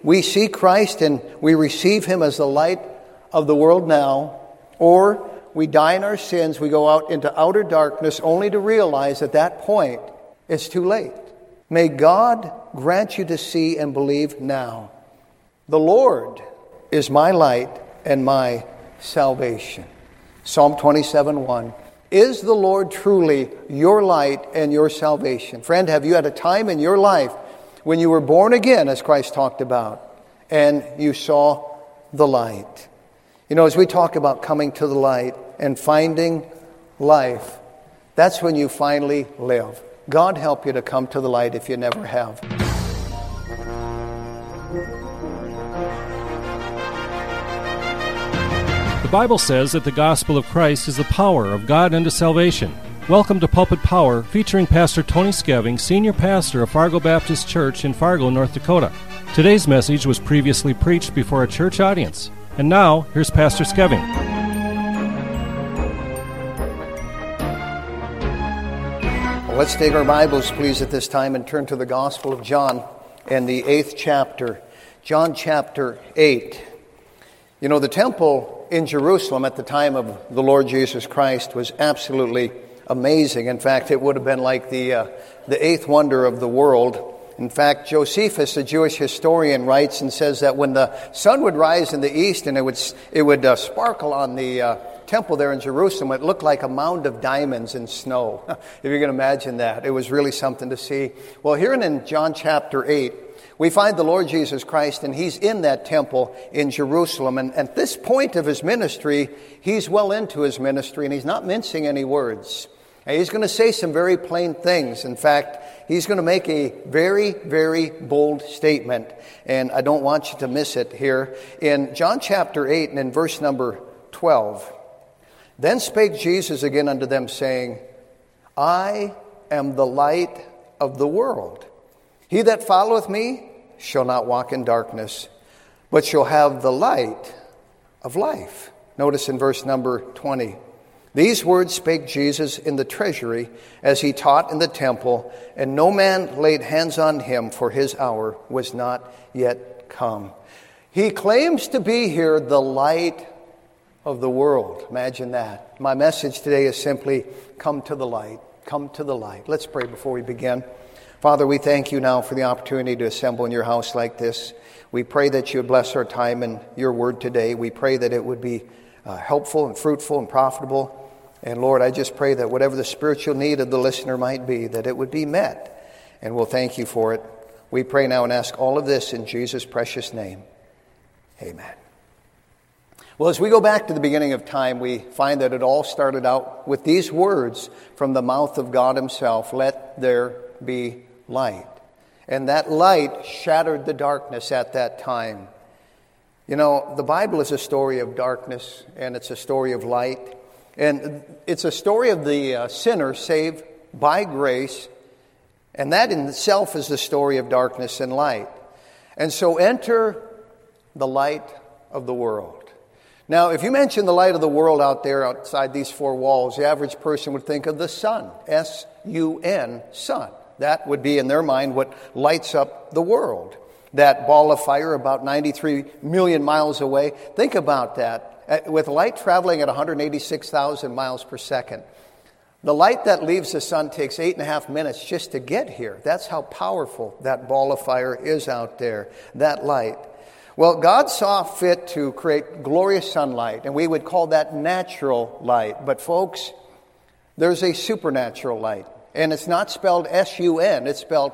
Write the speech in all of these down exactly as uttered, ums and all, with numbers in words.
we see Christ and we receive him as the light of the world now, or we die in our sins, we go out into outer darkness only to realize at that point it's too late. May God grant you to see and believe now. The Lord is my light and my salvation. Psalm twenty-seven one. Is the Lord truly your light and your salvation? Friend, have you had a time in your life when you were born again, as Christ talked about, and you saw the light? You know, as we talk about coming to the light and finding life, that's when you finally live. God help you to come to the light if you never have. The Bible says that the gospel of Christ is the power of God unto salvation. Welcome to Pulpit Power, featuring Pastor Tony Skeving, Senior Pastor of Fargo Baptist Church in Fargo, North Dakota. Today's message was previously preached before a church audience. And now, here's Pastor Skeving. Well, let's take our Bibles, please, at this time and turn to the Gospel of John and the eighth chapter. John chapter eight. You know, the temple in Jerusalem at the time of the Lord Jesus Christ was absolutely amazing. In fact, it would have been like the uh, the eighth wonder of the world. In fact, Josephus, a Jewish historian, writes and says that when the sun would rise in the east and it would it would uh, sparkle on the uh, temple there in Jerusalem, it looked like a mound of diamonds in snow. If you can imagine that, it was really something to see. Well, here in John chapter eight, we find the Lord Jesus Christ, and he's in that temple in Jerusalem. And at this point of his ministry, he's well into his ministry, and he's not mincing any words. And he's going to say some very plain things. In fact, he's going to make a very, very bold statement, and I don't want you to miss it here. In John chapter eight and in verse number twelve, then spake Jesus again unto them, saying, I am the light of the world. He that followeth me shall not walk in darkness, but shall have the light of life. Notice in verse number twenty. These words spake Jesus in the treasury as he taught in the temple, and no man laid hands on him, for his hour was not yet come. He claims to be here the light of the world. Imagine that. My message today is simply, come to the light. Come to the light. Let's pray before we begin. Father, we thank you now for the opportunity to assemble in your house like this. We pray that you would bless our time and your word today. We pray that it would be uh, helpful and fruitful and profitable. And Lord, I just pray that whatever the spiritual need of the listener might be, that it would be met. And we'll thank you for it. We pray now and ask all of this in Jesus' precious name. Amen. Well, as we go back to the beginning of time, we find that it all started out with these words from the mouth of God himself, let there be light. And that light shattered the darkness at that time. You know, the Bible is a story of darkness, and it's a story of light. And it's a story of the uh, sinner saved by grace, and that in itself is the story of darkness and light. And so enter the light of the world. Now, if you mention the light of the world out there outside these four walls, the average person would think of the sun, S U N, sun. That would be in their mind what lights up the world. That ball of fire about ninety-three million miles away. Think about that. With light traveling at one hundred eighty-six thousand miles per second, the light that leaves the sun takes eight and a half minutes just to get here. That's how powerful that ball of fire is out there, that light. Well, God saw fit to create glorious sunlight, and we would call that natural light. But folks, there's a supernatural light, and it's not spelled S U N, it's spelled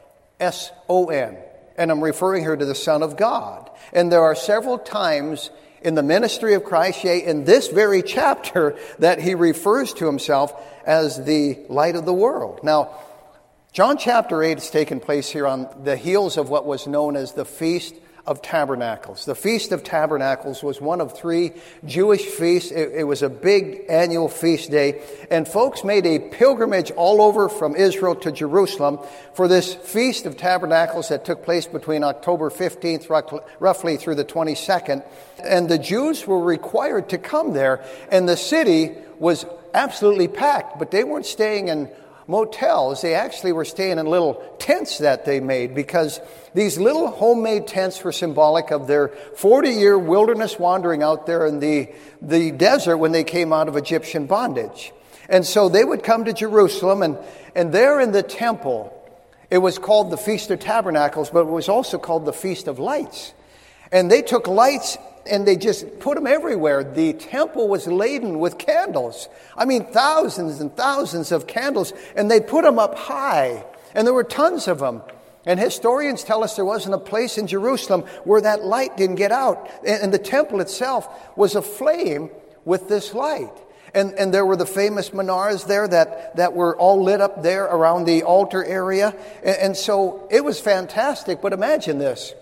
S O N. And I'm referring here to the Son of God. And there are several times in the ministry of Christ, yea, in this very chapter, that he refers to himself as the light of the world. Now, John chapter eight has taken place here on the heels of what was known as the Feast of Tabernacles. The Feast of Tabernacles was one of three Jewish feasts. It, it was a big annual feast day, and folks made a pilgrimage all over from Israel to Jerusalem for this Feast of Tabernacles that took place between October fifteenth roughly through the twenty-second. And the Jews were required to come there, and the city was absolutely packed, but they weren't staying in motels. They actually were staying in little tents that they made, because these little homemade tents were symbolic of their forty-year wilderness wandering out there in the, the desert when they came out of Egyptian bondage. And so they would come to Jerusalem, and, and there in the temple, it was called the Feast of Tabernacles, but it was also called the Feast of Lights. And they took lights and they just put them everywhere. The temple was laden with candles. I mean, thousands and thousands of candles, and they put them up high. And there were tons of them. And historians tell us there wasn't a place in Jerusalem where that light didn't get out. And the temple itself was aflame with this light. And, and there were the famous menorahs there that, that were all lit up there around the altar area. And, and so it was fantastic. But imagine this.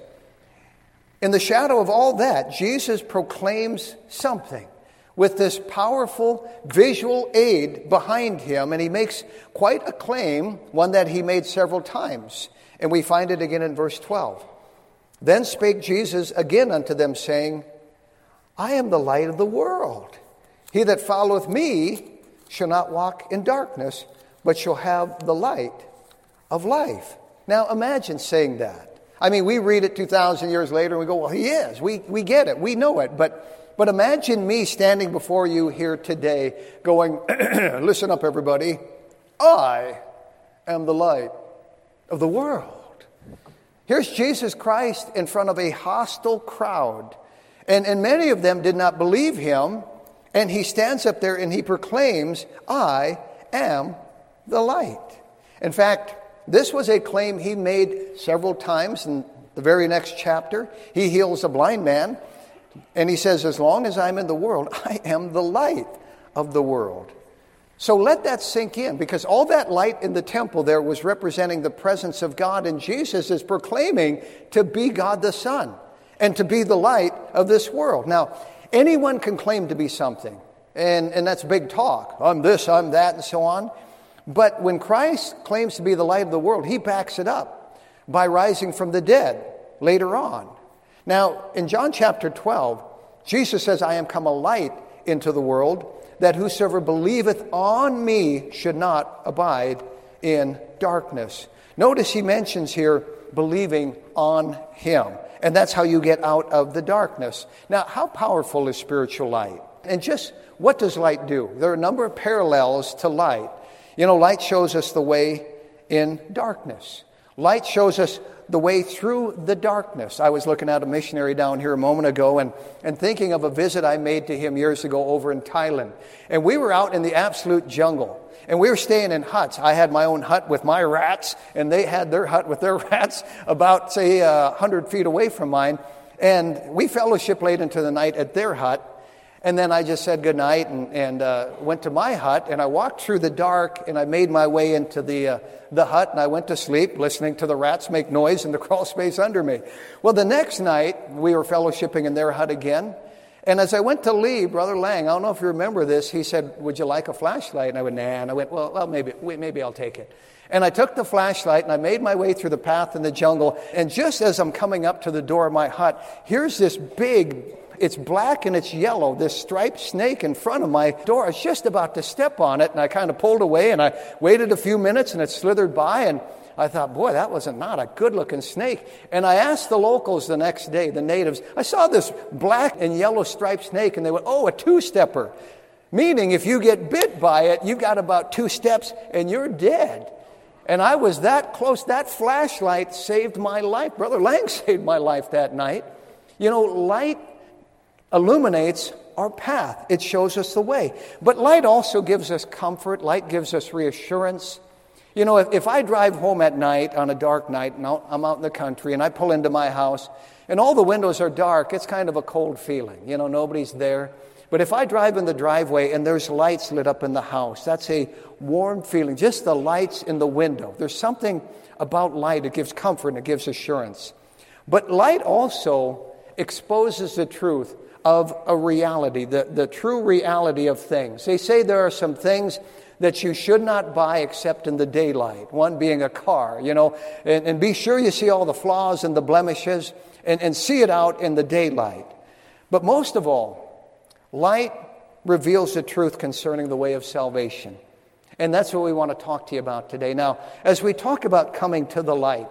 In the shadow of all that, Jesus proclaims something with this powerful visual aid behind him. And he makes quite a claim, one that he made several times. And we find it again in verse twelve. Then spake Jesus again unto them, saying, I am the light of the world. He that followeth me shall not walk in darkness, but shall have the light of life. Now imagine saying that. I mean, we read it two thousand years later and we go, well, he is. We we get it. We know it. But, but imagine me standing before you here today going, listen up, everybody. I am the light of the world. Here's Jesus Christ in front of a hostile crowd. And, and many of them did not believe him. And he stands up there and he proclaims, I am the light. In fact, this was a claim he made several times. In the very next chapter, he heals a blind man. And he says, as long as I'm in the world, I am the light of the world. So let that sink in, because all that light in the temple there was representing the presence of God. And Jesus is proclaiming to be God the Son and to be the light of this world. Now, anyone can claim to be something. And, and that's big talk. I'm this, I'm that, and so on. But when Christ claims to be the light of the world, he backs it up by rising from the dead later on. Now, in John chapter twelve, Jesus says, I am come a light into the world, that whosoever believeth on me should not abide in darkness. Notice he mentions here believing on him. And that's how you get out of the darkness. Now, how powerful is spiritual light? And just what does light do? There are a number of parallels to light. You know, light shows us the way in darkness. Light shows us the way through the darkness. I was looking at a missionary down here a moment ago and, and thinking of a visit I made to him years ago over in Thailand. And we were out in the absolute jungle. And we were staying in huts. I had my own hut with my rats, and they had their hut with their rats about, say, uh, one hundred feet away from mine. And we fellowshiped late into the night at their hut. And then I just said goodnight and, and uh, went to my hut, and I walked through the dark, and I made my way into the uh, the hut, and I went to sleep, listening to the rats make noise in the crawl space under me. Well, the next night, we were fellowshipping in their hut again, and as I went to leave, Brother Lang, I don't know if you remember this, he said, would you like a flashlight? And I went, nah, and I went, well, well maybe, maybe I'll take it. And I took the flashlight, and I made my way through the path in the jungle, and just as I'm coming up to the door of my hut, here's this big, it's black and it's yellow, this striped snake in front of my door. I was just about to step on it, and I kind of pulled away, and I waited a few minutes, and it slithered by, and I thought, boy, that was not a good-looking snake. And I asked the locals the next day, the natives, I saw this black and yellow striped snake, and they went, oh, a two-stepper. Meaning, if you get bit by it, you got about two steps, and you're dead. And I was that close. That flashlight saved my life. Brother Lang saved my life that night. You know, light illuminates our path. It shows us the way. But light also gives us comfort. Light gives us reassurance. You know, if, if I drive home at night on a dark night, and I'm out in the country, and I pull into my house, and all the windows are dark, it's kind of a cold feeling. You know, nobody's there. But if I drive in the driveway and there's lights lit up in the house, that's a warm feeling. Just the lights in the window. There's something about light. It gives comfort and it gives assurance. But light also exposes the truth of a reality, the, the true reality of things. They say there are some things that you should not buy except in the daylight, one being a car, you know, and, and be sure you see all the flaws and the blemishes and, and see it out in the daylight. But most of all, light reveals the truth concerning the way of salvation. And that's what we want to talk to you about today. Now, as we talk about coming to the light,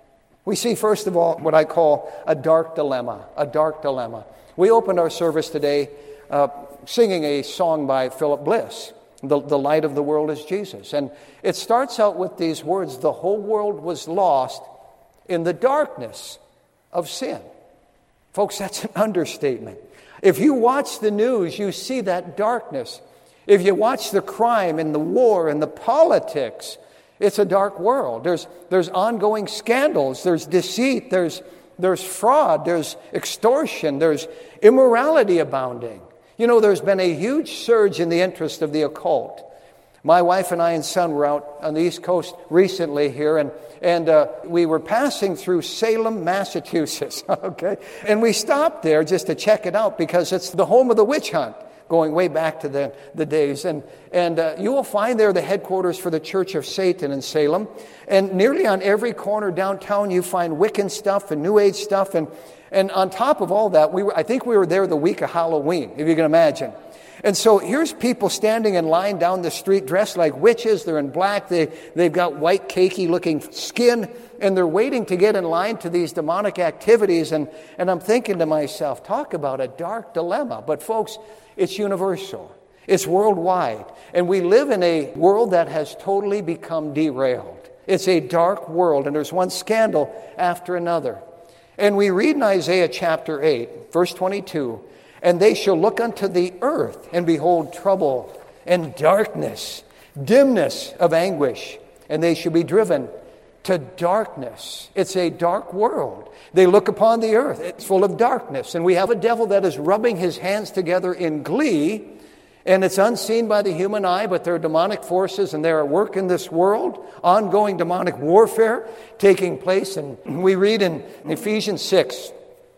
we see, first of all, what I call a dark dilemma, a dark dilemma. We opened our service today uh, singing a song by Philip Bliss, the, the light of the world is Jesus. And it starts out with these words, the whole world was lost in the darkness of sin. Folks, that's an understatement. If you watch the news, you see that darkness. If you watch the crime and the war and the politics, it's a dark world. There's, there's ongoing scandals, there's deceit, there's, there's fraud, there's extortion, there's immorality abounding. You know, there's been a huge surge in the interest of the occult. My wife and I and son were out on the East Coast recently here, and, and uh, we were passing through Salem, Massachusetts, okay? And we stopped there just to check it out because it's the home of the witch hunt, going way back to the, the days. And, and uh, you will find there the headquarters for the Church of Satan in Salem. And nearly on every corner downtown, you find Wiccan stuff and New Age stuff. And, and on top of all that, we were, I think we were there the week of Halloween, if you can imagine. And so here's people standing in line down the street dressed like witches. They're in black. They, they've got white, cakey-looking skin. And they're waiting to get in line to these demonic activities. And, and I'm thinking to myself, talk about a dark dilemma. But folks, it's universal. It's worldwide. And we live in a world that has totally become derailed. It's a dark world. And there's one scandal after another. And we read in Isaiah chapter eight, verse twenty-two, and they shall look unto the earth and behold trouble and darkness, dimness of anguish, and they shall be driven to darkness. It's a dark world. They look upon the earth. It's full of darkness. And we have a devil that is rubbing his hands together in glee, and it's unseen by the human eye, but there are demonic forces and they're at work in this world, ongoing demonic warfare taking place. And we read in Ephesians six,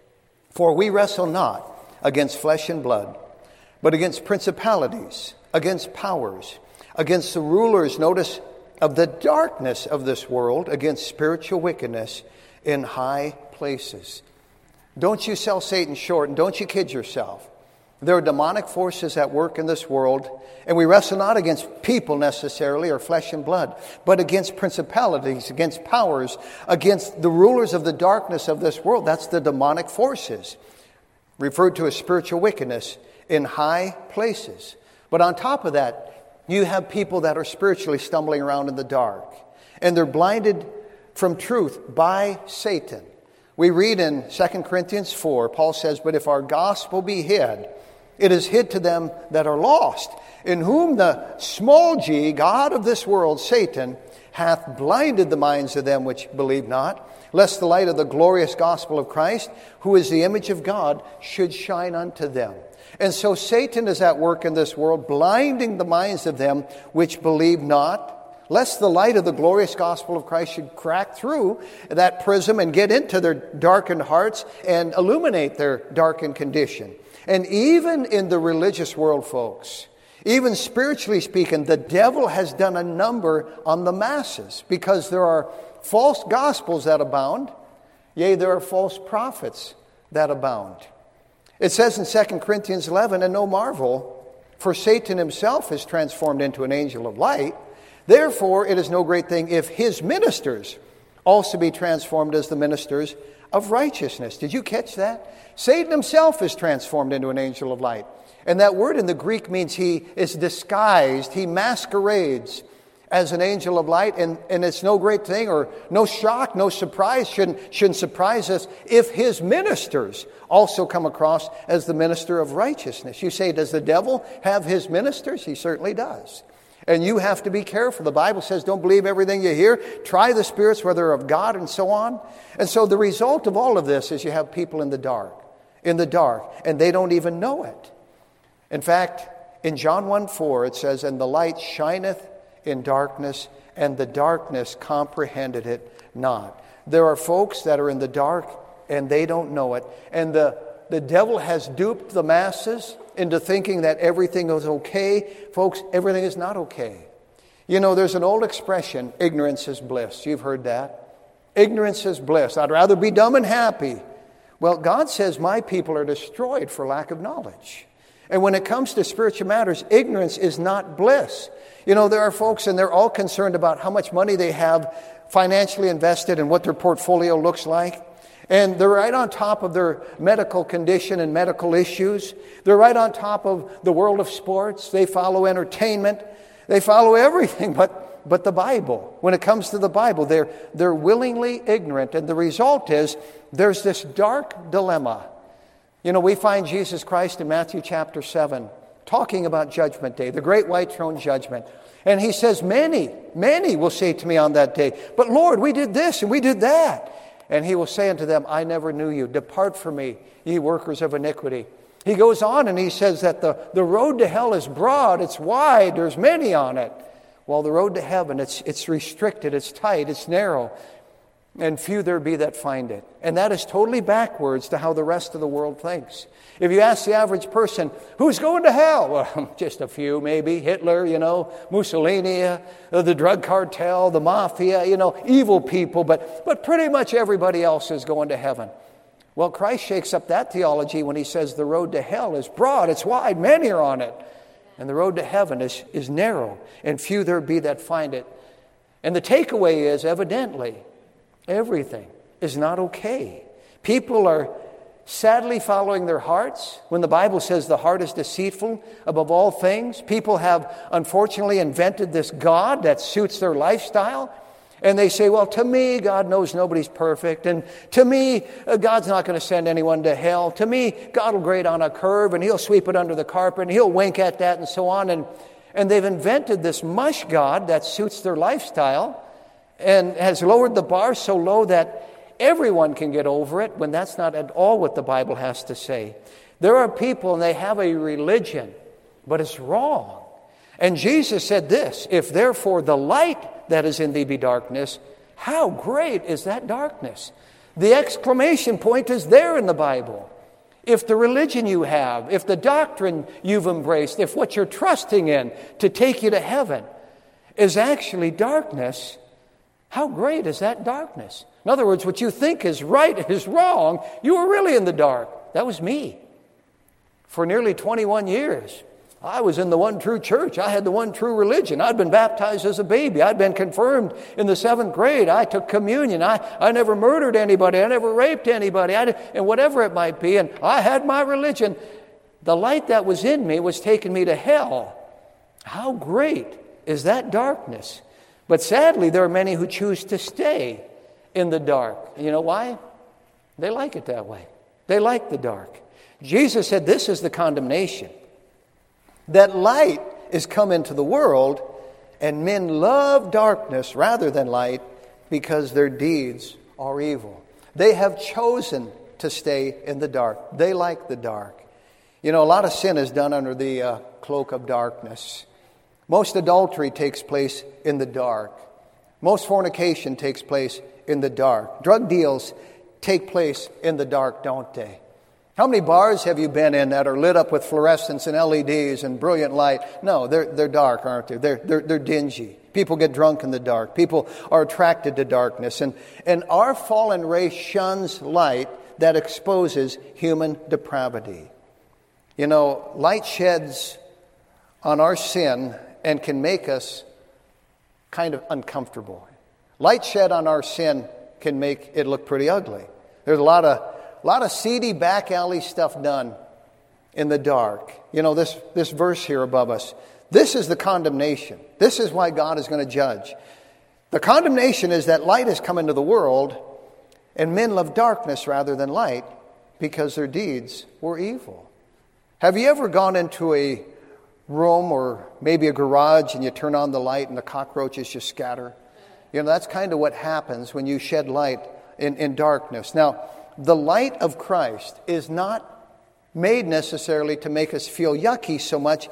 for we wrestle not against flesh and blood, but against principalities, against powers, against the rulers, notice, of the darkness of this world, against spiritual wickedness in high places. Don't you sell Satan short, and don't you kid yourself. There are demonic forces at work in this world, and we wrestle not against people necessarily or flesh and blood, but against principalities, against powers, against the rulers of the darkness of this world. That's the demonic forces, referred to as spiritual wickedness in high places. But on top of that, you have people that are spiritually stumbling around in the dark, and they're blinded from truth by Satan. We read in Second Corinthians four, Paul says, but if our gospel be hid, it is hid to them that are lost, in whom the small g, God of this world, Satan, hath blinded the minds of them which believe not, lest the light of the glorious gospel of Christ, who is the image of God, should shine unto them. And so Satan is at work in this world, blinding the minds of them which believe not, lest the light of the glorious gospel of Christ should crack through that prism and get into their darkened hearts and illuminate their darkened condition. And even in the religious world, folks, even spiritually speaking, the devil has done a number on the masses, because there are false gospels that abound. Yea, there are false prophets that abound. It says in Second Corinthians eleven, and no marvel, for Satan himself is transformed into an angel of light. Therefore, it is no great thing if his ministers also be transformed as the ministers of righteousness. Did you catch that? Satan himself is transformed into an angel of light. And that word in the Greek means he is disguised, he masquerades as an angel of light, and, and it's no great thing or no shock, no surprise, shouldn't, shouldn't surprise us if his ministers also come across as the minister of righteousness. You say, does the devil have his ministers? He certainly does. And you have to be careful. The Bible says don't believe everything you hear. Try the spirits, whether they're of God, and so on. And so the result of all of this is you have people in the dark, in the dark, and they don't even know it. In fact, in John one four, it says, and the light shineth in darkness, and the darkness comprehended it not. There are folks that are in the dark, and they don't know it. And the, the devil has duped the masses into thinking that everything is okay. Folks, everything is not okay. You know, there's an old expression, ignorance is bliss. You've heard that. Ignorance is bliss. I'd rather be dumb and happy. Well, God says my people are destroyed for lack of knowledge. And when it comes to spiritual matters, ignorance is not bliss. You know, there are folks, and they're all concerned about how much money they have financially invested and what their portfolio looks like. And they're right on top of their medical condition and medical issues. They're right on top of the world of sports. They follow entertainment. They follow everything but, but the Bible. When it comes to the Bible, they're, they're willingly ignorant. And the result is there's this dark dilemma. You know, we find Jesus Christ in Matthew chapter seven talking about Judgment Day, the great white throne judgment. And he says, many, many will say to me on that day, but Lord, we did this and we did that. And he will say unto them, I never knew you. Depart from me, ye workers of iniquity. He goes on and he says that the, the road to hell is broad, it's wide, there's many on it. While the road to heaven, it's, it's restricted, it's tight, it's narrow. And few there be that find it. And that is totally backwards to how the rest of the world thinks. If you ask the average person, who's going to hell? Well, just a few maybe. Hitler, you know, Mussolini, uh, the drug cartel, the mafia, you know, evil people. But, but pretty much everybody else is going to heaven. Well, Christ shakes up that theology when he says the road to hell is broad, it's wide, many are on it. And the road to heaven is, is narrow, and few there be that find it. And the takeaway is, evidently, everything is not okay. People are sadly following their hearts. When the Bible says the heart is deceitful above all things, people have unfortunately invented this God that suits their lifestyle. And they say, well, to me, God knows nobody's perfect. And to me, uh, God's not going to send anyone to hell. To me, God will grade on a curve and he'll sweep it under the carpet and he'll wink at that and so on. And, and they've invented this mush God that suits their lifestyle and has lowered the bar so low that everyone can get over it, when that's not at all what the Bible has to say. There are people and they have a religion, but it's wrong. And Jesus said this, if therefore the light that is in thee be darkness, how great is that darkness? The exclamation point is there in the Bible. If the religion you have, if the doctrine you've embraced, if what you're trusting in to take you to heaven is actually darkness, how great is that darkness? In other words, what you think is right is wrong. You were really in the dark. That was me. For nearly twenty-one years, I was in the one true church. I had the one true religion. I'd been baptized as a baby. I'd been confirmed in the seventh grade. I took communion. I, I never murdered anybody. I never raped anybody. I, and whatever it might be. And I had my religion. The light that was in me was taking me to hell. How great is that darkness? But sadly, there are many who choose to stay in the dark. You know why? They like it that way. They like the dark. Jesus said this is the condemnation. That light is come into the world, and men love darkness rather than light because their deeds are evil. They have chosen to stay in the dark. They like the dark. You know, a lot of sin is done under the uh, cloak of darkness. Most adultery takes place in the dark. Most fornication takes place in the dark. Drug deals take place in the dark, don't they? How many bars have you been in that are lit up with fluorescents and L E Ds and brilliant light? No, they're they're dark, aren't they? They're they're they're dingy. People get drunk in the dark. People are attracted to darkness. And and our fallen race shuns light that exposes human depravity. You know, light sheds on our sin and can make us kind of uncomfortable. Light shed on our sin can make it look pretty ugly. There's a lot of A lot of seedy back alley stuff done in the dark. You know, this, this verse here above us. This is the condemnation. This is why God is going to judge. The condemnation is that light has come into the world, and men love darkness rather than light because their deeds were evil. Have you ever gone into a room or maybe a garage and you turn on the light and the cockroaches just scatter? You know, that's kind of what happens when you shed light in, in darkness. Now, the light of Christ is not made necessarily to make us feel yucky so much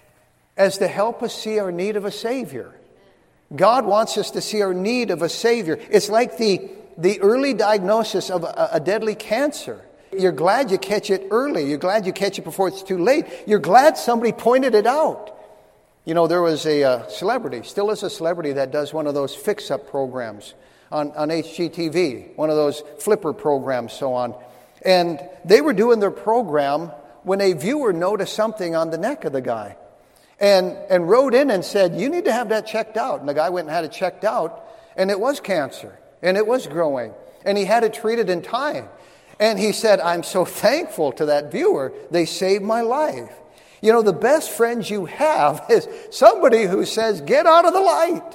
as to help us see our need of a Savior. God wants us to see our need of a Savior. It's like the, the early diagnosis of a, a deadly cancer. You're glad you catch it early. You're glad you catch it before it's too late. You're glad somebody pointed it out. You know, there was a uh, celebrity, still is a celebrity that does one of those fix-up programs on, on H G T V, one of those flipper programs, so on. And they were doing their program when a viewer noticed something on the neck of the guy and, and wrote in and said, you need to have that checked out. And the guy went and had it checked out, and it was cancer, and it was growing, and he had it treated in time. And he said, I'm so thankful to that viewer. They saved my life. You know, the best friends you have is somebody who says, get out of the light,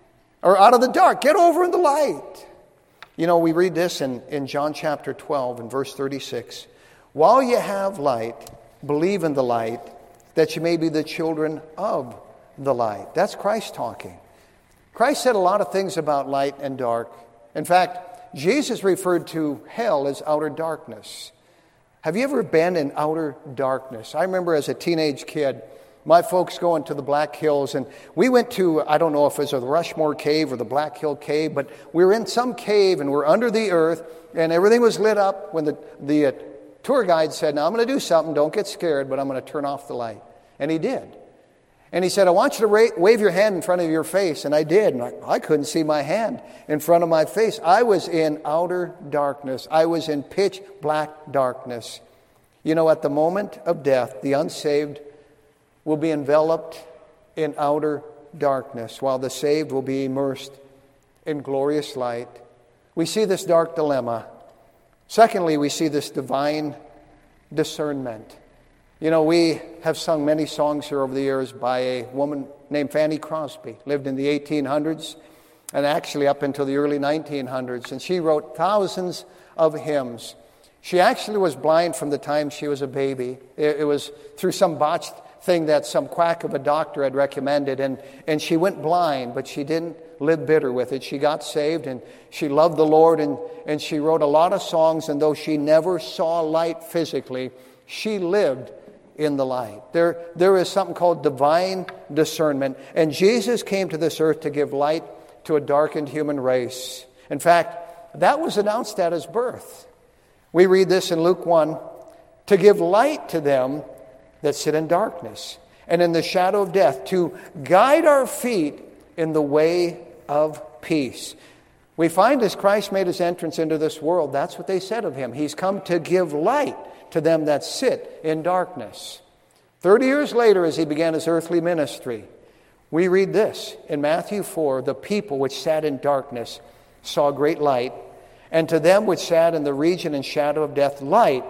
or out of the dark, get over in the light. You know, we read this in, in John chapter twelve and verse thirty-six. While you have light, believe in the light, that you may be the children of the light. That's Christ talking. Christ said a lot of things about light and dark. In fact, Jesus referred to hell as outer darkness. Have you ever been in outer darkness? I remember as a teenage kid, my folks going to the Black Hills, and we went to, I don't know if it was the Rushmore Cave or the Black Hill Cave, but we were in some cave and we're under the earth, and everything was lit up when the, the uh, tour guide said, now I'm going to do something, don't get scared, but I'm going to turn off the light. And he did. And he said, I want you to ra- wave your hand in front of your face. And I did. And I, I couldn't see my hand in front of my face. I was in outer darkness. I was in pitch black darkness. You know, at the moment of death, the unsaved will be enveloped in outer darkness, while the saved will be immersed in glorious light. We see this dark dilemma. Secondly, we see this divine discernment. You know, we have sung many songs here over the years by a woman named Fanny Crosby, lived in the eighteen hundreds and actually up until the early nineteen hundreds. And she wrote thousands of hymns. She actually was blind from the time she was a baby. It, it was through some botched thing that some quack of a doctor had recommended. And, and she went blind, but she didn't live bitter with it. She got saved and she loved the Lord, and, and she wrote a lot of songs. And though she never saw light physically, she lived in the light. There, there is something called divine discernment. And Jesus came to this earth to give light to a darkened human race. In fact, that was announced at his birth. We read this in Luke one, to give light to them that sit in darkness and in the shadow of death, to guide our feet in the way of peace. We find as Christ made his entrance into this world, that's what they said of him. He's come to give light to them that sit in darkness. Thirty years later, as he began his earthly ministry, we read this in Matthew four, the people which sat in darkness saw great light, and to them which sat in the region and shadow of death, light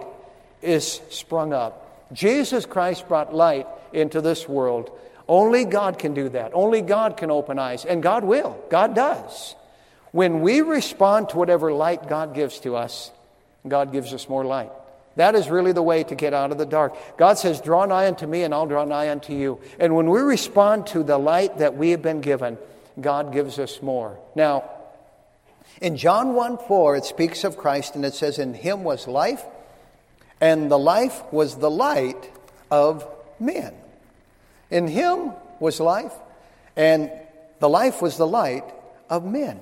is sprung up. Jesus Christ brought light into this world. Only God can do that. Only God can open eyes, and God will. God does. When we respond to whatever light God gives to us, God gives us more light. That is really the way to get out of the dark. God says, draw nigh unto me and I'll draw nigh unto you. And when we respond to the light that we have been given, God gives us more. Now, in John one four, it speaks of Christ, and it says, in him was life, and the life was the light of men. In him was life, and the life was the light of men.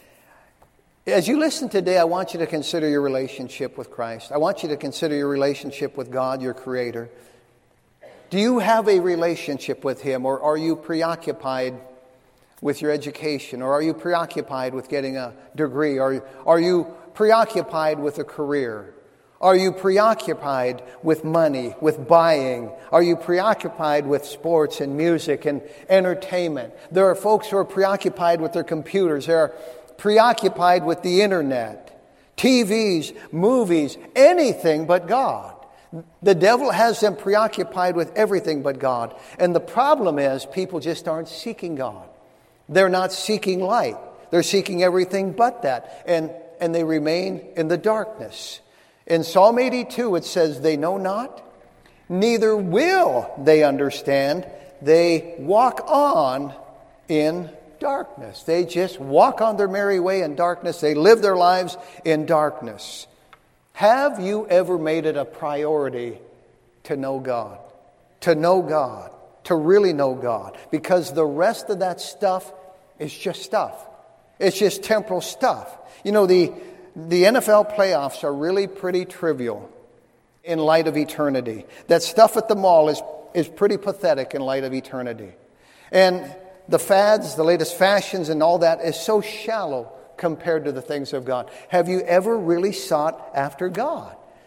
As you listen today, I want you to consider your relationship with Christ. I want you to consider your relationship with God, your Creator. Do you have a relationship with him, or are you preoccupied with your education? Or are you preoccupied with getting a degree? Or are you preoccupied with a career? Are you preoccupied with money, with buying? Are you preoccupied with sports and music and entertainment? There are folks who are preoccupied with their computers. They are preoccupied with the internet, T Vs, movies, anything but God. The devil has them preoccupied with everything but God. And the problem is people just aren't seeking God. They're not seeking light. They're seeking everything but that. And, and they remain in the darkness. In Psalm eighty-two, it says, they know not, neither will they understand. They walk on in darkness. They just walk on their merry way in darkness. They live their lives in darkness. Have you ever made it a priority to know God? To know God. To really know God. Because the rest of that stuff is just stuff. It's just temporal stuff. You know, the, the N F L playoffs are really pretty trivial in light of eternity. That stuff at the mall is, is pretty pathetic in light of eternity. And the fads, the latest fashions and all that is so shallow compared to the things of God. Have you ever really sought after God?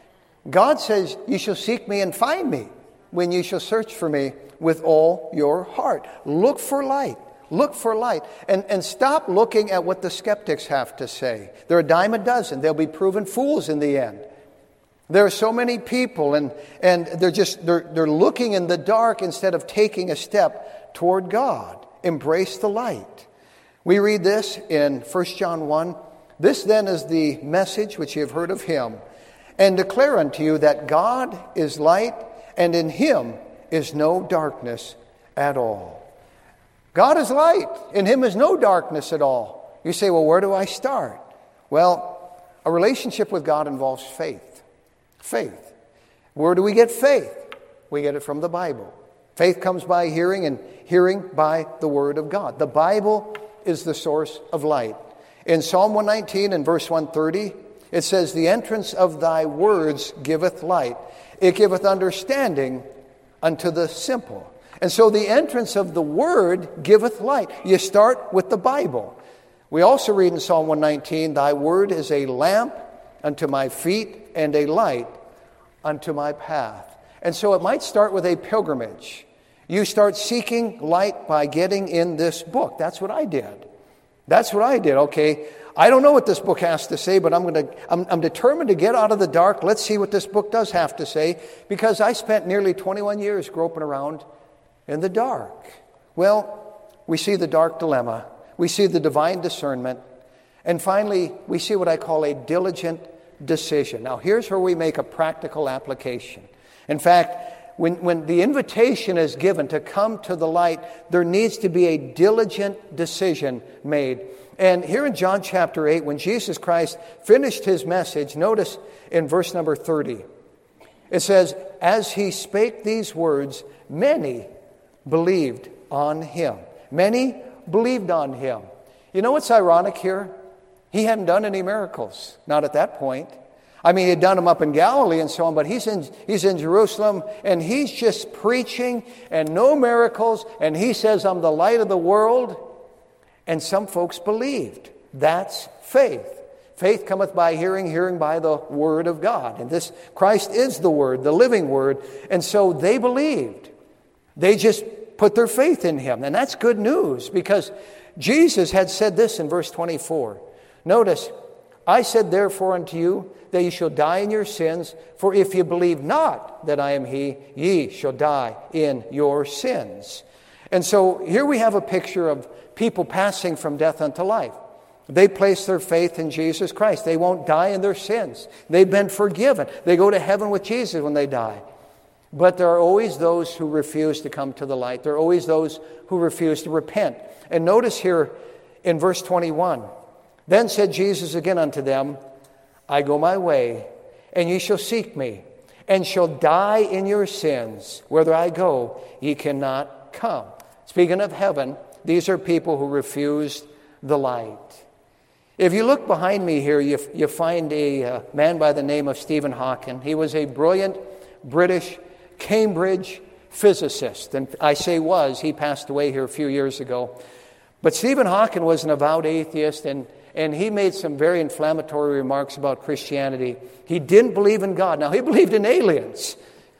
God says, you shall seek me and find me when you shall search for me with all your heart. Look for light. Look for light. And, and stop looking at what the skeptics have to say. They're a dime a dozen. They'll be proven fools in the end. There are so many people, and, and they're just they're, they're looking in the dark instead of taking a step toward God. Embrace the light. We read this in First John one. This then is the message which you have heard of him, and declare unto you that God is light, and in him is no darkness at all. God is light. In him is no darkness at all. You say, well, where do I start? Well, a relationship with God involves faith. Faith. Where do we get faith? We get it from the Bible. Faith comes by hearing, and hearing by the Word of God. The Bible is the source of light. In Psalm one nineteen and verse one thirty, it says, the entrance of thy words giveth light. It giveth understanding unto the simple. And so the entrance of the Word giveth light. You start with the Bible. We also read in Psalm one nineteen, thy word is a lamp unto my feet and a light unto my path. And so it might start with a pilgrimage. You start seeking light by getting in this book. That's what I did. That's what I did. Okay, I don't know what this book has to say, but I'm going to. I'm, I'm determined to get out of the dark. Let's see what this book does have to say, because I spent nearly twenty-one years groping around in the dark. Well, we see the dark dilemma. We see the divine discernment. And finally, we see what I call a diligent decision. Now, here's where we make a practical application. In fact, when, when the invitation is given to come to the light, there needs to be a diligent decision made. And here in John chapter eight, when Jesus Christ finished his message, notice in verse number thirty, it says, as he spake these words, many believed on him. Many believed on him. You know what's ironic here? He hadn't done any miracles, not at that point. I mean, he had done them up in Galilee and so on, but he's in, he's in Jerusalem, and he's just preaching, and no miracles, and he says, I'm the light of the world. And some folks believed. That's faith. Faith cometh by hearing, hearing by the Word of God. And this Christ is the Word, the living Word. And so they believed. They just put their faith in him. And that's good news, because Jesus had said this in verse twenty-four. Notice, I said therefore unto you that ye shall die in your sins, for if ye believe not that I am he, ye shall die in your sins. And so here we have a picture of people passing from death unto life. They place their faith in Jesus Christ. They won't die in their sins. They've been forgiven. They go to heaven with Jesus when they die. But there are always those who refuse to come to the light. There are always those who refuse to repent. And notice here in verse twenty-one, then said Jesus again unto them, I go my way, and ye shall seek me, and shall die in your sins. Whither I go, ye cannot come. Speaking of heaven, these are people who refused the light. If you look behind me here, you, you find a uh, man by the name of Stephen Hawking. He was a brilliant British Cambridge physicist. And I say was, he passed away here a few years ago. But Stephen Hawking was an avowed atheist, and, and he made some very inflammatory remarks about Christianity. He didn't believe in God. Now, he believed in aliens,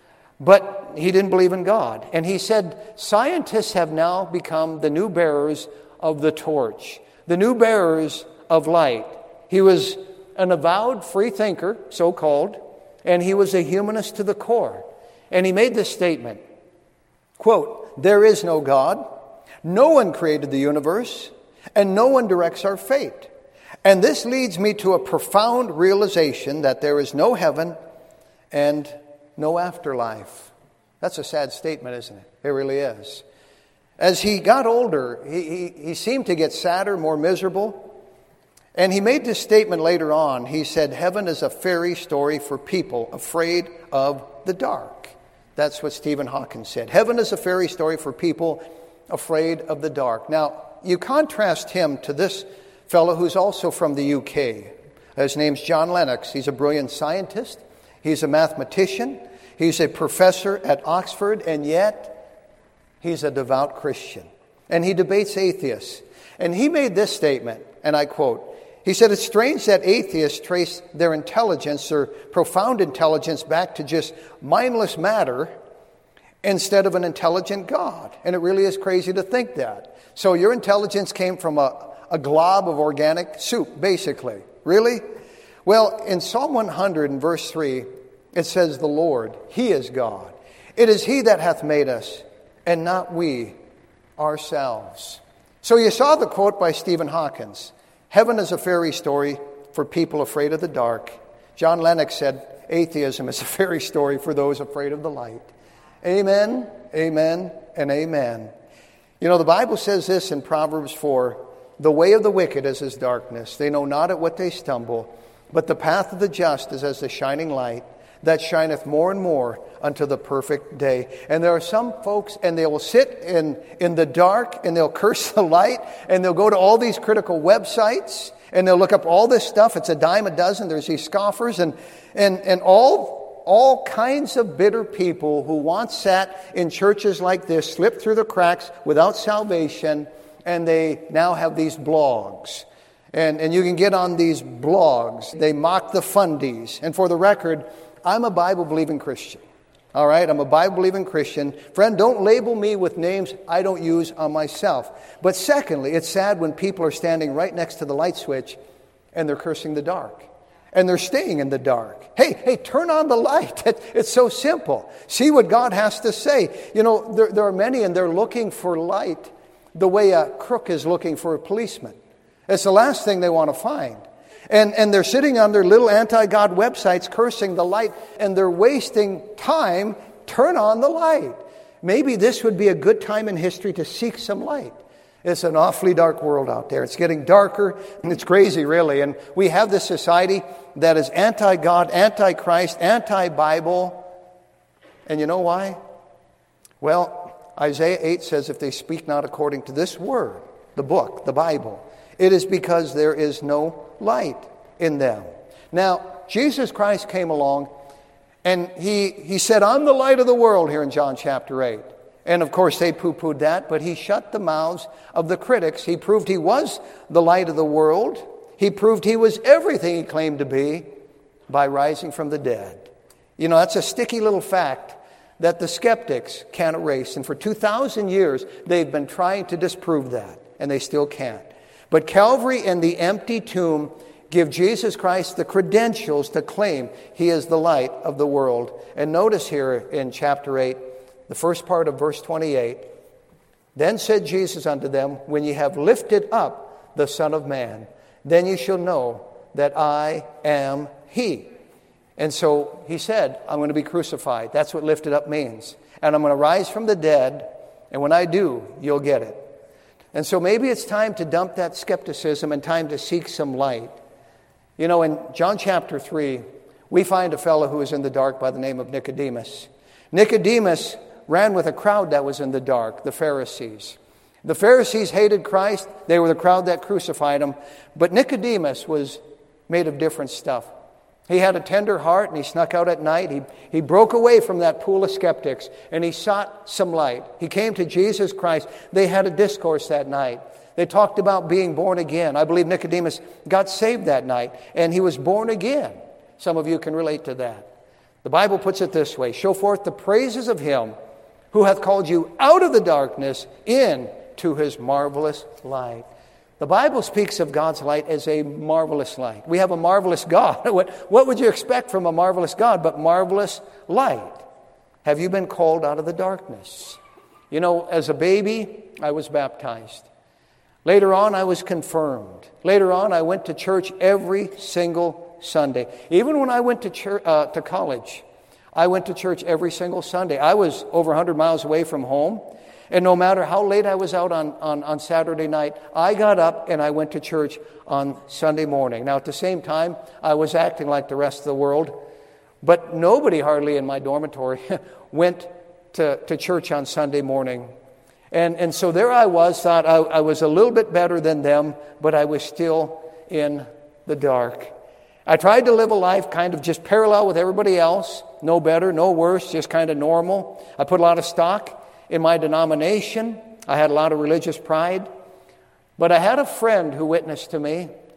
but he didn't believe in God. And he said, scientists have now become the new bearers of the torch, the new bearers of light. He was an avowed free thinker, so-called, and he was a humanist to the core. And he made this statement, quote, there is no God, no one created the universe, and no one directs our fate. And this leads me to a profound realization that there is no heaven and no afterlife. That's a sad statement, isn't it? It really is. As he got older, he, he, he seemed to get sadder, more miserable. And he made this statement later on. He said, heaven is a fairy story for people afraid of the dark. That's what Stephen Hawking said. Heaven is a fairy story for people afraid of the dark. Now, you contrast him to this fellow who's also from the U K. His name's John Lennox. He's a brilliant scientist. He's a mathematician. He's a professor at Oxford, and yet he's a devout Christian. And he debates atheists. And he made this statement, and I quote, He said it's strange that atheists trace their intelligence, their profound intelligence, back to just mindless matter instead of an intelligent God. And it really is crazy to think that. So your intelligence came from a, a glob of organic soup, basically. Really? Well, in Psalm one hundred in verse three, it says, the Lord, He is God. It is He that hath made us, and not we ourselves. So you saw the quote by Stephen Hawkins. Heaven is a fairy story for people afraid of the dark. John Lennox said, atheism is a fairy story for those afraid of the light. Amen, amen, and amen. You know, the Bible says this in Proverbs four, the way of the wicked is as darkness. They know not at what they stumble, but the path of the just is as the shining light that shineth more and more unto the perfect day. And there are some folks, and they will sit in, in the dark, and they'll curse the light, and they'll go to all these critical websites, and they'll look up all this stuff. It's a dime a dozen. There's these scoffers, and and and all all kinds of bitter people who once sat in churches like this, slipped through the cracks without salvation, and they now have these blogs. And, and you can get on these blogs. They mock the fundies. And for the record, I'm a Bible-believing Christian. All right? I'm a Bible-believing Christian. Friend, don't label me with names I don't use on myself. But secondly, it's sad when people are standing right next to the light switch and they're cursing the dark. And they're staying in the dark. Hey, hey, turn on the light. It's so simple. See what God has to say. You know, there, there are many, and they're looking for light the way a crook is looking for a policeman. It's the last thing they want to find. And, and they're sitting on their little anti-God websites cursing the light, and they're wasting time. Turn on the light. Maybe this would be a good time in history to seek some light. It's an awfully dark world out there. It's getting darker, and it's crazy, really. And we have this society that is anti-God, anti-Christ, anti-Bible. And you know why? Well, Isaiah eight says, if they speak not according to this word, the book, the Bible, it is because there is no light in them. Now, Jesus Christ came along, and he, he said, I'm the light of the world, here in John chapter eight. And of course, they poo-pooed that, but he shut the mouths of the critics. He proved he was the light of the world. He proved he was everything he claimed to be by rising from the dead. You know, that's a sticky little fact that the skeptics can't erase. And for two thousand years, they've been trying to disprove that, and they still can't. But Calvary and the empty tomb give Jesus Christ the credentials to claim he is the light of the world. And notice here in chapter eight, the first part of verse twenty-eight, then said Jesus unto them, when ye have lifted up the Son of Man, then ye shall know that I am he. And so he said, I'm going to be crucified. That's what lifted up means. And I'm going to rise from the dead, and when I do, you'll get it. And so maybe it's time to dump that skepticism and time to seek some light. You know, in John chapter three, we find a fellow who is in the dark by the name of Nicodemus. Nicodemus ran with a crowd that was in the dark, the Pharisees. The Pharisees hated Christ. They were the crowd that crucified him. But Nicodemus was made of different stuff. He had a tender heart, and he snuck out at night. He, he broke away from that pool of skeptics, and he sought some light. He came to Jesus Christ. They had a discourse that night. They talked about being born again. I believe Nicodemus got saved that night, and he was born again. Some of you can relate to that. The Bible puts it this way, show forth the praises of him who hath called you out of the darkness into his marvelous light. The Bible speaks of God's light as a marvelous light. We have a marvelous God. What, what would you expect from a marvelous God but marvelous light? Have you been called out of the darkness? You know, as a baby, I was baptized. Later on, I was confirmed. Later on, I went to church every single Sunday. Even when I went to church, uh, to college, I went to church every single Sunday. I was over one hundred miles away from home. And no matter how late I was out on, on, on Saturday night, I got up and I went to church on Sunday morning. Now, at the same time, I was acting like the rest of the world. But nobody hardly in my dormitory went to, to church on Sunday morning. And, and so there I was, thought I, I was a little bit better than them, but I was still in the dark. I tried to live a life kind of just parallel with everybody else. No better, no worse, just kind of normal. I put a lot of stock in my denomination. I had a lot of religious pride. But I had a friend who witnessed to me,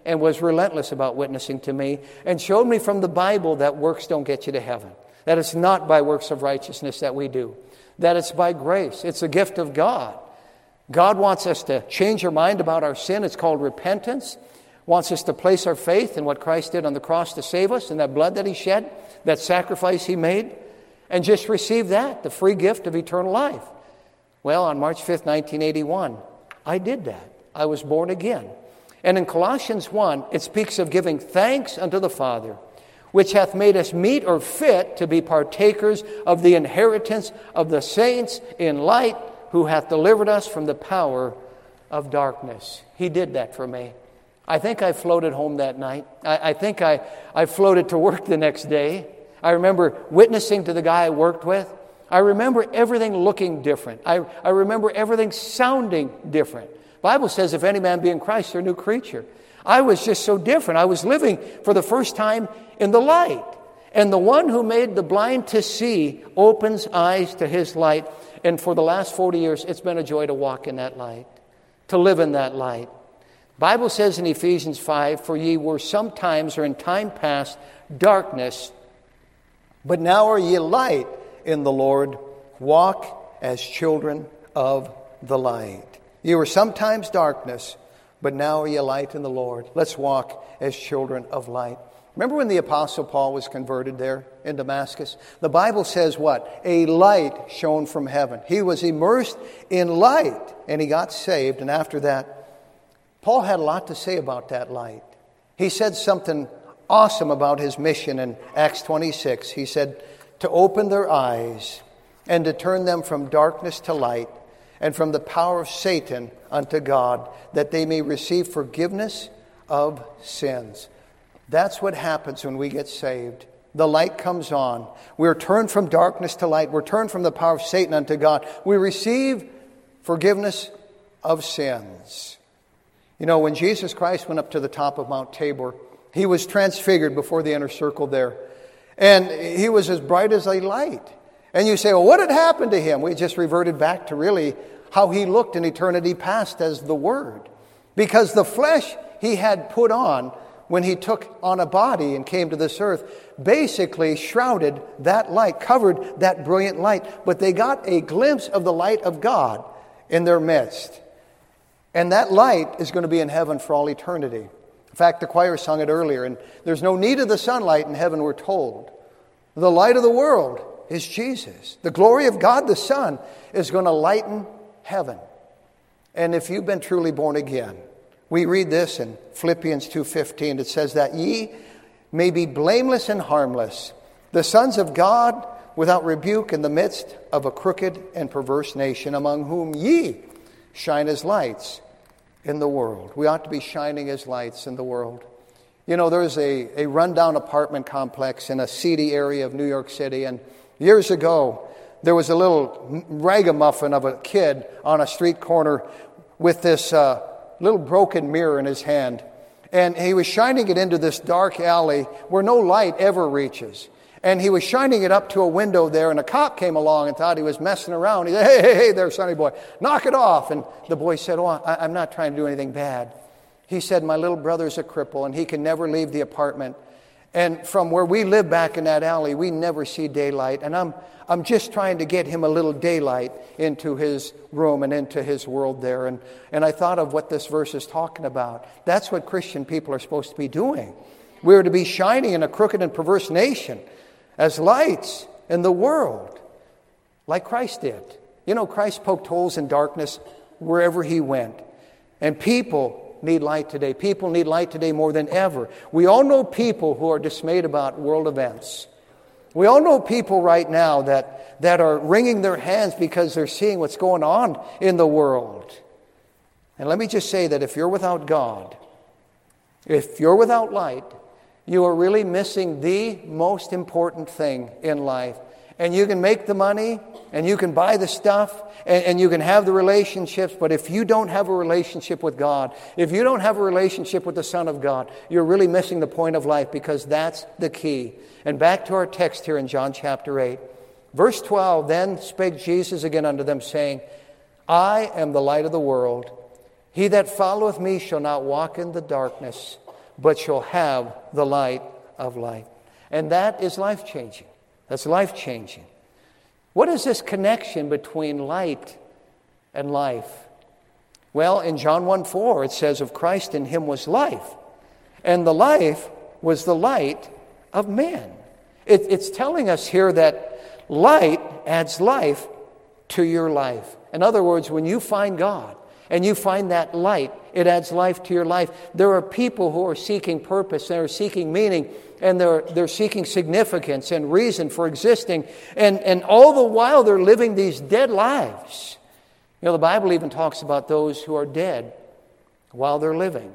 and was relentless about witnessing to me and showed me from the Bible that works don't get you to heaven, that it's not by works of righteousness that we do, that it's by grace. It's a gift of God. God wants us to change our mind about our sin. It's called repentance. Wants us to place our faith in what Christ did on the cross to save us and that blood that He shed, that sacrifice He made, and just receive that, the free gift of eternal life. Well, on March fifth, nineteen eighty-one, I did that. I was born again. And in Colossians one, it speaks of giving thanks unto the Father, which hath made us meet or fit to be partakers of the inheritance of the saints in light, who hath delivered us from the power of darkness. He did that for me. I think I floated home that night. I, I think I, I floated to work the next day. I remember witnessing to the guy I worked with. I remember everything looking different. I, I remember everything sounding different. The Bible says, if any man be in Christ, they're a new creature. I was just so different. I was living for the first time in the light. And the one who made the blind to see opens eyes to His light. And for the last forty years, it's been a joy to walk in that light, to live in that light. The Bible says in Ephesians five, for ye were sometimes or in time past darkness, but now are ye light in the Lord. Walk as children of the light. You were sometimes darkness, but now are ye light in the Lord. Let's walk as children of light. Remember when the Apostle Paul was converted there in Damascus? The Bible says what? A light shone from heaven. He was immersed in light, and he got saved. And after that, Paul had a lot to say about that light. He said something awesome about his mission in Acts twenty-six. He said, to open their eyes and to turn them from darkness to light and from the power of Satan unto God, that they may receive forgiveness of sins. That's what happens when we get saved. The light comes on. We're turned from darkness to light. We're turned from the power of Satan unto God. We receive forgiveness of sins. You know, when Jesus Christ went up to the top of Mount Tabor, He was transfigured before the inner circle there. And He was as bright as a light. And you say, well, what had happened to Him? We just reverted back to really how He looked in eternity past as the Word. Because the flesh He had put on when He took on a body and came to this earth basically shrouded that light, covered that brilliant light. But they got a glimpse of the light of God in their midst. And that light is going to be in heaven for all eternity. In fact, the choir sung it earlier, and there's no need of the sunlight in heaven, we're told. The light of the world is Jesus. The glory of God the Son is going to lighten heaven. And if you've been truly born again, we read this in Philippians two fifteen. It says that ye may be blameless and harmless, the sons of God without rebuke in the midst of a crooked and perverse nation, among whom ye shine as lights in the world. We ought to be shining as lights in the world. You know, there's a, a rundown apartment complex in a seedy area of New York City, and years ago, there was a little ragamuffin of a kid on a street corner with this uh, little broken mirror in his hand. And he was shining it into this dark alley where no light ever reaches. And he was shining it up to a window there, and a cop came along and thought he was messing around. He said, hey, hey, hey there, sonny boy, knock it off. And the boy said, oh, I, I'm not trying to do anything bad. He said, my little brother's a cripple, and he can never leave the apartment. And from where we live back in that alley, we never see daylight. And I'm I'm just trying to get him a little daylight into his room and into his world there. And, and I thought of what this verse is talking about. That's what Christian people are supposed to be doing. We're to be shining in a crooked and perverse nation as lights in the world, like Christ did. You know, Christ poked holes in darkness wherever He went. And people need light today. People need light today more than ever. We all know people who are dismayed about world events. We all know people right now that, that are wringing their hands because they're seeing what's going on in the world. And let me just say that if you're without God, if you're without light, you are really missing the most important thing in life. And you can make the money, and you can buy the stuff, and, and you can have the relationships, but if you don't have a relationship with God, if you don't have a relationship with the Son of God, you're really missing the point of life, because that's the key. And back to our text here in John chapter eight. Verse twelve, then spake Jesus again unto them, saying, I am the light of the world. He that followeth me shall not walk in the darkness, but shall have the light of life. And that is life-changing. That's life-changing. What is this connection between light and life? Well, in John one four, it says, of Christ in him was life, and the life was the light of men. It, it's telling us here that light adds life to your life. In other words, when you find God and you find that light, it adds life to your life. There are people who are seeking purpose, they're seeking meaning, and they're, they're seeking significance and reason for existing. And, and all the while they're living these dead lives. You know, the Bible even talks about those who are dead while they're living.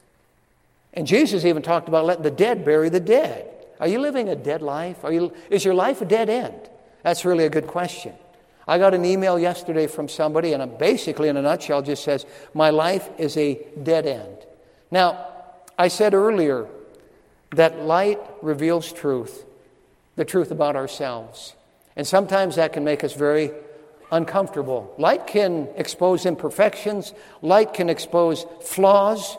And Jesus even talked about letting the dead bury the dead. Are you living a dead life? Are you, is your life a dead end? That's really a good question. I got an email yesterday from somebody, and it basically, in a nutshell, just says, my life is a dead end. Now, I said earlier that light reveals truth, the truth about ourselves. And sometimes that can make us very uncomfortable. Light can expose imperfections. Light can expose flaws.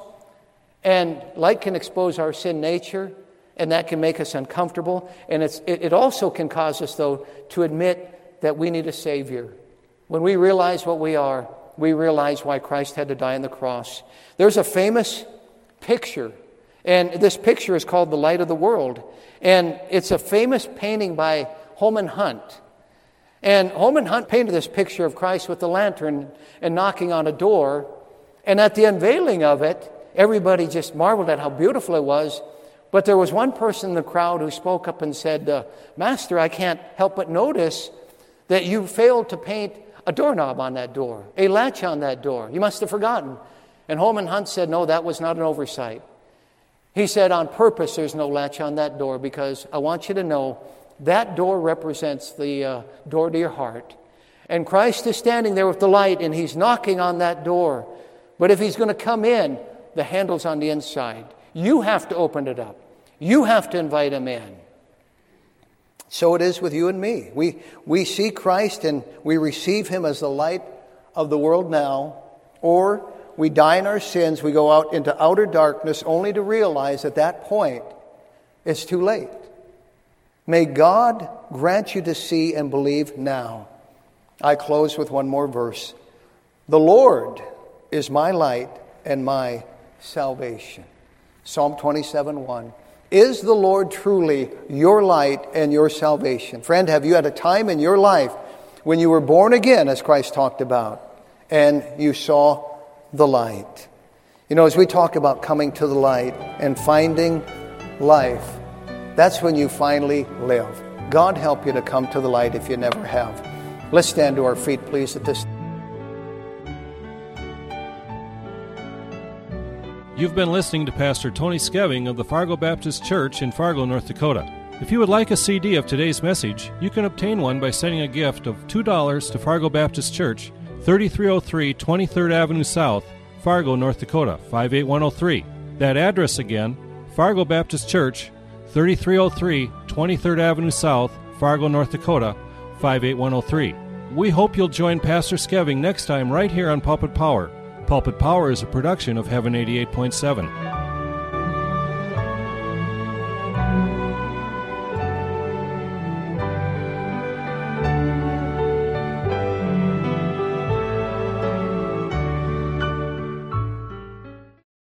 And light can expose our sin nature. And that can make us uncomfortable. And it's, it, it also can cause us, though, to admit that we need a Savior. When we realize what we are, we realize why Christ had to die on the cross. There's a famous picture, and this picture is called The Light of the World. And it's a famous painting by Holman Hunt. And Holman Hunt painted this picture of Christ with the lantern and knocking on a door. And at the unveiling of it, everybody just marveled at how beautiful it was. But there was one person in the crowd who spoke up and said, uh, Master, I can't help but notice that you failed to paint a doorknob on that door, a latch on that door. You must have forgotten. And Holman Hunt said, no, that was not an oversight. He said, on purpose, there's no latch on that door, because I want you to know that door represents the uh, door to your heart. And Christ is standing there with the light, and he's knocking on that door. But if he's going to come in, the handle's on the inside. You have to open it up. You have to invite him in. So it is with you and me. We, we see Christ and we receive him as the light of the world now, or we die in our sins, we go out into outer darkness only to realize at that point it's too late. May God grant you to see and believe now. I close with one more verse. The Lord is my light and my salvation. Psalm twenty-seven one. Is the Lord truly your light and your salvation? Friend, have you had a time in your life when you were born again, as Christ talked about, and you saw the light? You know, as we talk about coming to the light and finding life, that's when you finally live. God help you to come to the light if you never have. Let's stand to our feet, please, at this time. You've been listening to Pastor Tony Skeving of the Fargo Baptist Church in Fargo, North Dakota. If you would like a C D of today's message, you can obtain one by sending a gift of two dollars to Fargo Baptist Church, thirty-three oh three twenty-third Avenue South, Fargo, North Dakota, five eight one oh three. That address again, Fargo Baptist Church, thirty-three oh three twenty-third Avenue South, Fargo, North Dakota, five eight one oh three. We hope you'll join Pastor Skeving next time right here on Pulpit Power. Pulpit Power is a production of Heaven eighty-eight point seven.